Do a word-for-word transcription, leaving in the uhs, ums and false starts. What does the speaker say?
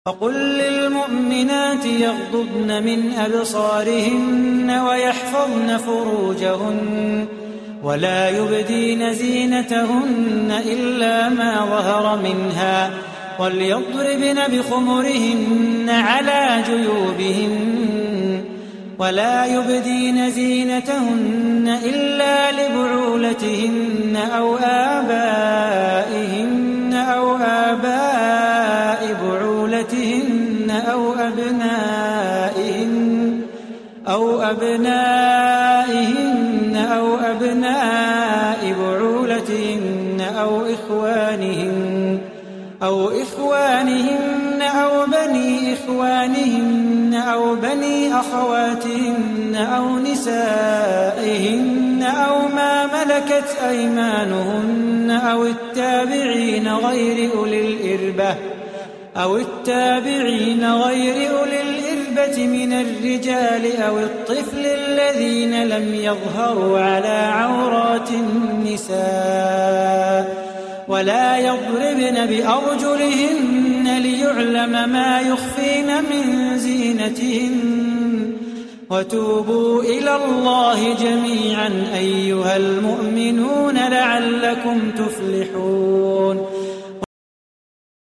وقل للمؤمنات يغضضن من أبصارهن ويحفظن فروجهن ولا يبدين زينتهن إلا ما ظهر منها وليضربن بخمرهن على جيوبهن ولا يبدين زينتهن إلا لبعولتهن أو آبائهن أو آباء بعولتهن أو أبنائهن أو أبنائهن أو أبناء بعولتهن أو إخوانهن أو إخوانهن أو بني إخوانهن أو بني أخواتهن أو نسائهن أو ما ملكت أيمانهن أو التابعين غير أولي الإربة أو التابعين غير أولي الإربة من الرجال أو الطفل الذين لم يظهروا على عورات النساء ولا يضربن بأرجلهن ليعلم ما يخفين من زينتهن وتوبوا إلى الله جميعا أيها المؤمنون لعلكم تفلحون